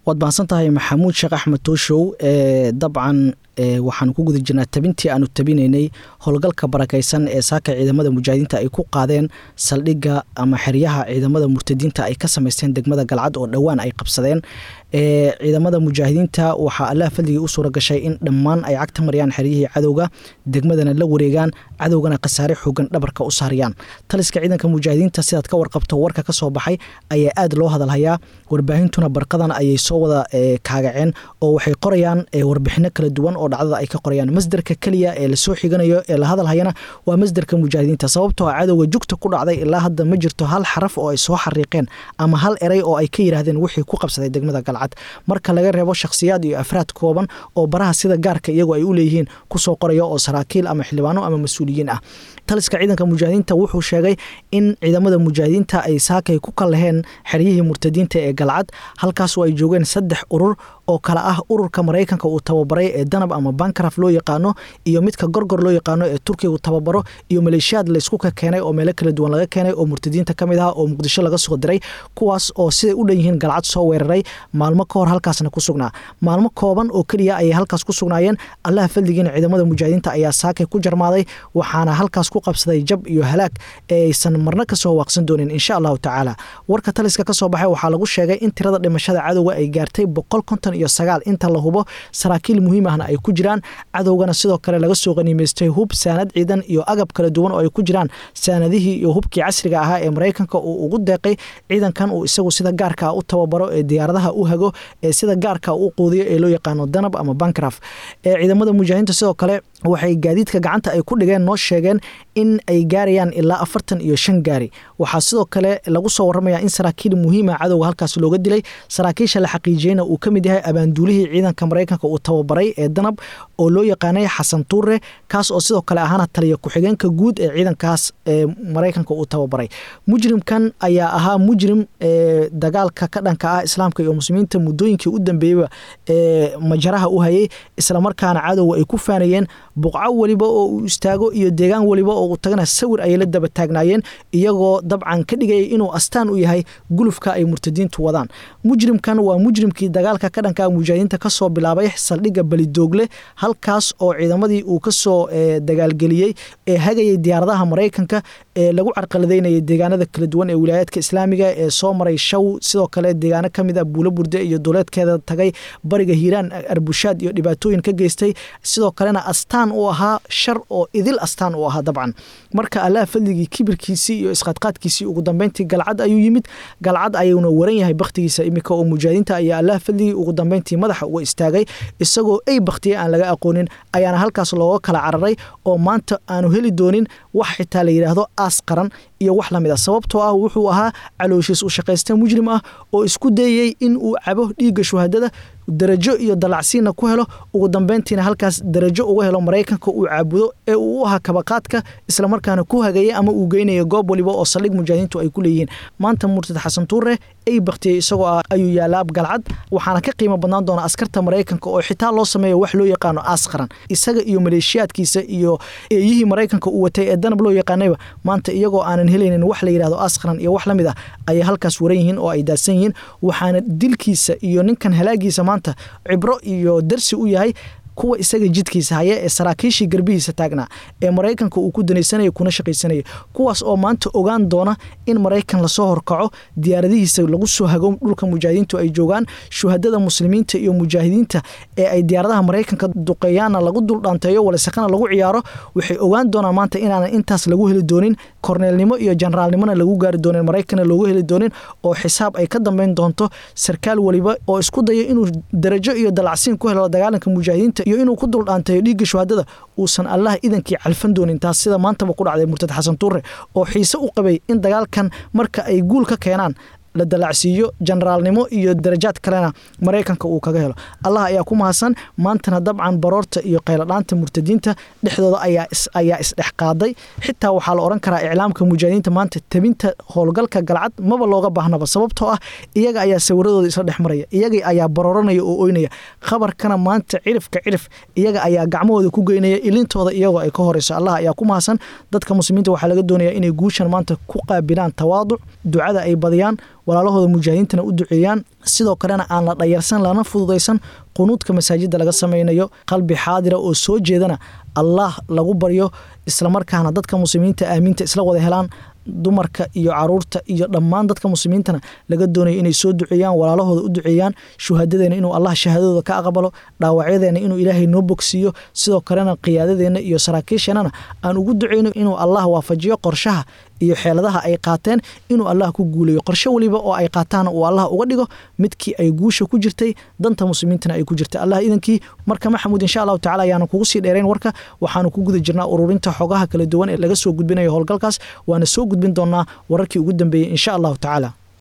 waad baahsantahay maxamuud sheekh axmed tooshow dabcan waxaan ku guda jirnaa tabintii aanu tabinaynay howlgalka barakaysan ee saaka ciidamada mujaahidiinta ay ku qaadeen saldhigga ama xeryaha ciidamada murtadiinta ay ka samaysteen degmada Galcad oo dhawaan ay qabsadeen ciidamada mujaahidiinta waxaa Allah fadligii u suura gashay in dhammaan ay cagta mariyaan xeryihii cadowga degmadana la wareegaan cadowgana qasaare xoogan dhabarka u saariyaan taliska ciidanka mujaahidiinta sidaad ka warqabto warka ka soo baxay ayaa aad loo hadalhayaa warbaahintuna barqadan ayay soo wada kaagaceen oo waxay qorayaan warbixino kala duwan oo dhacdada ay ka qorayaan masdarka kaliya ee la soo xiganayo ee la hadalhayana waa masdarka mujaahidiinta sababtoo cadowga jugta ku dhacday ilaa hadda ma jirto hal xaraf oo ay soo xariiqeen ama hal eray oo ay ka yiraahdeen wixii ku qabsaday degmada Galcad marka laga reebo shakhsiyaad iyo afraad kooban oo baraha sida gaarka iyagu ay u leeyihiin ku soo qorayo oo saraakiil ama xildhibaano ama mas'uuliyiin ah taliska ciidanka mujaahidiinta wuxuu sheegay in ciidamada mujaahidiinta ay saakay ku kalaheen xeryihii murtadiinta ee Galcad halkaas oo ay joogeen 3 urur oo kala ah ururka Mareykanka uu tababaray ee Danab ama Bankraf loo yaqaano iyo midka Gorgor loo yaqaano ee Turkiga uu tababaro iyo maleeshiyad la isku ka keenay oo meel kala duwan laga keenay oo murtadiinta kamid ah oo Muqdisho laga soo diray kuwaas oo sida u dhan yihiin Galcad soo weeraray maalmo ka hor halkaasna ku sugnaa maalmo kooban oo kaliya ay halkaas ku sugnaayeen Allah fadligiina ciidamada mujaahidiinta ayaa saakay ku jarmaaday waxaana halkaas ku qabsaday jab iyo halaag aysan marna ka soo waaqsan doonin insha Allah taala warka taliska ka soo baxay waxa lagu sheegay in tirada dhimashada cadowga ay gaartay 159 inta la hubo saraakiil muhiim ahna ay ku jiraan cadowgana sidoo kale laga soo qaniimeystay hub saanad ciidan iyo agab kala duwan oo ay ku jiraan saanadihii iyo hubkii casriga ahaa ee Mareykanka uu ugu deeqay ciidankan uu isagu sida gaarka u tababaro ee diyaaradaha u hago ee sida gaarka u quudiyo ee loo yaqaano Danab ama Bankraf ciidamada mujaahidiinta sidoo kale waxay gaadiidka gacanta ay ku dhigeen noo sheegeen in ay gaarayaan ilaa 45 gaari waxa sidoo kale lagu soo waramayaa in saraakiil muhiim ah cadowga halkaas looga dilay saraakiisha la xaqiijiyayna uu kamid yahay abaanduulihii ciidanka Mareykanka uu tababaray ee Danab oo loo yaqaanay Xasan Tuure kaas oo sidoo kale ahana taliye ku xigeenka guud ee ciidankaas ee Mareykanka uu tababaray mujrimkan ayaa ahaa mujrim dagaalka ka dhanka ah islaamka iyo muslimiinta muddooyinkii u dambeeyay majaraha u hayay isla markaana cadowga ay ku faanayeen buqac waliba oo uu istaago iyo deegaan waliba oo uu tagana sawir ay la daba taagnaayeen iyagoo dabcan ka dhigay inuu astaan u yahay gulufka ay murtadiintu wadaan mujrimkan waa mujrimkii dagaalka ka dhanka mujaahidiinta ka soo bilaabay saldhigga Balidoogle halkaas oo ciidamadii uu ka soo dagaalgeliyay ee hagayay diyaaradaha Mareykanka ee lagu carqaladeynayay deegaanada kala duwan ee wilaayadka islaamiga ee soo maray shaw sidoo kale deegaano kamid ah Buulaburde iyo dowladkeeda tagay bariga Hiiraan Arbushaad iyo dhibaatooyin ka geystay sidoo kalena astaan u ahaa shar oo idil astaan u ahaa dabcan marka Allah fadligii kibirkiisii iyo isqadqaadkiisii ugu dambeyntii Galcad ayuu yimid Galcad ayuuna waran yahay baqtigiisa imika oo mujaahidiinta ayaa Allah fadligii ugu dambeyntii madaxa uga istaagay isagoo ay baqtiyay aan laga aqoonin ayaana halkaas looga kala cararay oo maanta aanu heli doonin wax xitaa la yiraahdo aas qaran iyo wax la mid ah sababtoo ah wuxuu ahaa calooshiis u shaqeystay mujrim ah oo isku dayay in uu cabo dhiiga shuhadada darajo iyo dalacsiina ku helo ugu dambeyntiina halkaas darajo uga helo Mareykanka uu caabudo ee uu ahaa kabaqaadka isla markaana ku hagayay ama uu geynayo goob waliba oo saldhig mujaahidiintu ay ku leeyihiin maanta murtad Xasan Tuure ay baqtiyay isagoo ayuu yaalaab Galcad waxaana ka qiimo badnaan doona askarta Mareykanka oo xitaa loo sameeyo wax loo yaqaano askharan isaga iyo maleeshiyadkiisa iyo eeyihii Mareykanka uu watay ee Danab loo yaqaanayba maanta iyagoo aanan helaynin wax la yiraahdo askharan iyo wax la mid ah ay halkaas waran yihiin oo ay daasan yihiin waxaana dilkiisa iyo ninkan halaagiisa maanta cibro iyo darsi u yahay kuwa isaga jidkiisa haya ee saraakiishii garbihiisa taagna ee Mareykanka uu ku danaysanay kuna shaqaysanay kuwaas oo maanta ogaan doona in Mareykan la soo horkaco diyaaradihiisa lagu soo hago dhulka mujaahidiintu ay joogaan shuhadada muslimiinta iyo mujaahidiinta ee ay diyaaradaha Mareykanka duqeeyana lagu dul dhaanteeyo wala saqana lagu ciyaaro waxay ogaan doona maanta inaan intaas lagu heli doonin korneelnimo iyo generaalnimona lagu gaari doonin Mareykan lagu heli doonin oo xisaab ay ka dambeyn doonto sarkaal waliba oo isku dayo inuu darajo iyo dalacsiin ku helo dagaalanka mujaahidiinta iyo inuu ku dul dhaanteeyo dhiiga shuhadada uusan Allah idankii calfan doonin taas sida maanta ku dhacday murtad Xasan Tuure oo xiise u qabay in dagaalkan marka ay guul ka keenaan la dalacsiyo generaalnimo iyo darajaad kalena Mareykanka uu kaga helo Allah ayaa ku mahadsan maantana dabcan baroorta iyo qayladhaanta murtadiinta dhexdooda ayaa isdhex qaaday xitaa waxa la oran karaa iclaamka mujaahidiinta maanta tabinta howlgalka Galcad maba looga baahnaba sababtoo ah iyaga ayaa sawiradooda isla dhex maraya iyaga ayaa barooranaya oo ooynaya khabarkana maanta cirif iyaga ayaa gacmahooda ku geynaya ilintooda iyagoo ay ka horeyso Allah ayaa ku mahadsan dadka muslimiinta waxa laga doonayaa inay guushan maanta ku qaabilaan tawaaduc ducada ay badiyaan walaalahooda mujaahidiintana u duceeyaan sidoo kalena aan la dhayarsan lana fududaysan qunuudka masaajida laga samaynayo qalbi xaadira oo soo jeedana allah lagu baryo isla markaana dadka muslimiinta aamiinta isla wada helaan dumarka iyo caruurta iyo dhammaan dadka muslimiintana laga doonayo inay soo duceeyaan walaalahooda u duceeyaan shuhadadeena inuu allah shahaadadooda ka aqbalo dhaawacyadeena inuu ilaahay noo bogsiiyo sidoo kalena qiyaadadeena iyo saraakiisheenana aan ugu duceyno inuu allah waafajiyo qorshaha iyo xeeladaha ay qaateen inuu allah ku guuleeyo qorshe waliba oo ay qaataan uu allah uga dhigo midkii ay guusha ku jirtay danta muslimiintana ay ku jirtay allah idankii marka maxamuud insha Allah taala ayaanu kugu sii dheerayn warka waxaanu ku guda jirnaa ururinta xogaha kala duwan ee laga soo gudbinayo howlgalkaas waana soo gudbin doonaa wararkii ugu dambeeyay insha Allah taala